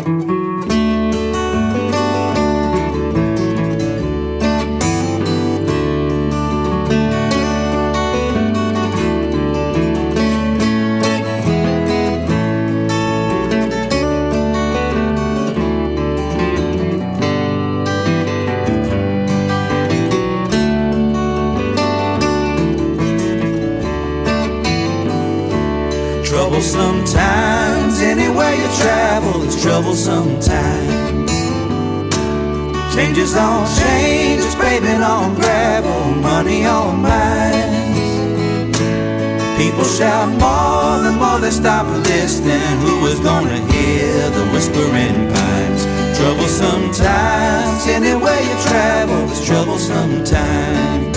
Trouble sometimes, anywhere you travel, it's trouble sometimes. Changes on changes, paving on gravel, money on mines. People shout more, the more they stop listening. Who is gonna hear the whispering pines? Trouble sometimes, anywhere you travel, it's trouble sometimes.